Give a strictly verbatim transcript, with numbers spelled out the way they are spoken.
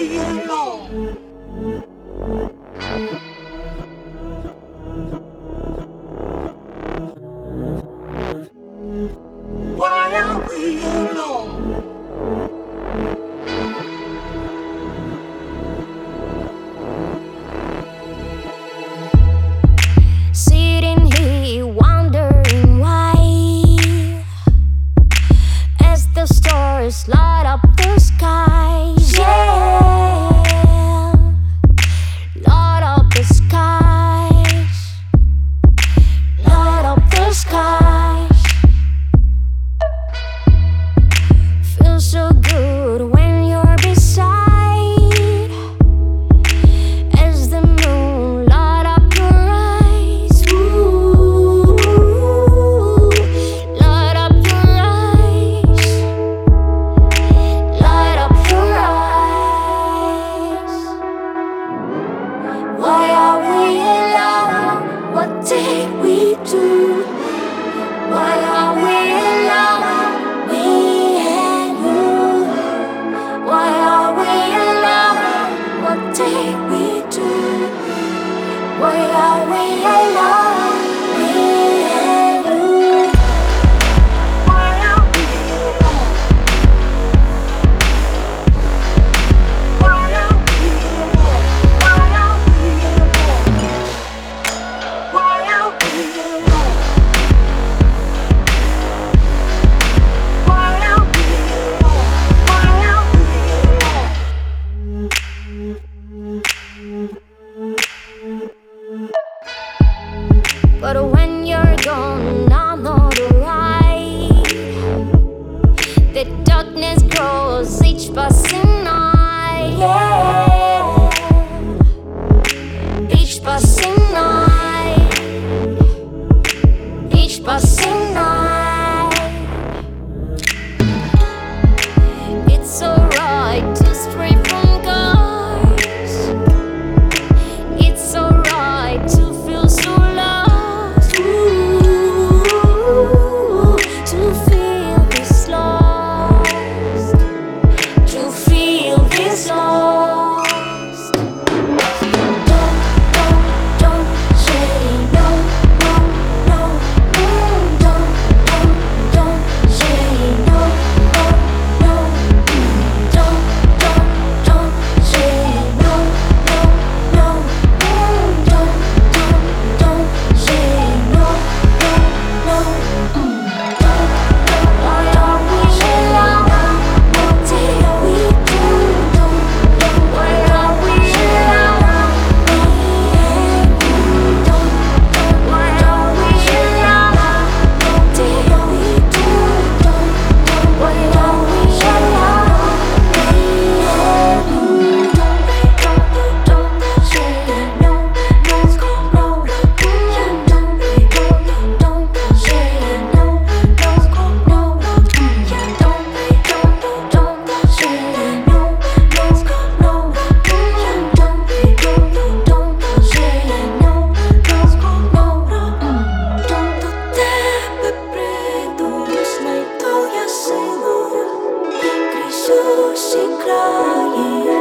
we alone? Why are we alone? Sitting here wondering why, as the stars light up the skies, yeah, light up the skies, light up the skies. Feels so good when you're beside, as the moon light up your eyes. Ooh, light up your eyes, light up your eyes. Why are we alone? What did we do? Why are we alone? Me and you. Why are we alone? What did we do? Why are we alone? Me and you. Why are we alone? Why are we alone? Why are we alone? Why are we alone? Why are we alone? Why are we alone? But when you're gone, I'm not alright. The darkness grows each passing night, yeah. Each passing night, each passing night. It's alright to stray from cars. It's alright to feel so lost. Ooh, to feel this lost. To feel this lost. Don't, don't, don't say no, no, no, no. Don't, don't, don't say no, no, no. Don't, don't, don't say no, no, no. Don't, don't, don't say no, no, no. Why are we alone? What did we do? Why are we alone? Me and you. Why are we alone? What did we do? Why are we alone? Me and you. Don't, don't say no, no, no. Don't, don't say no, no, no. Don't, don't, don't say no, no, no. Don't, don't say no, no, no. Don't do тебе придумаешь, найду я силу, крізь усі краї.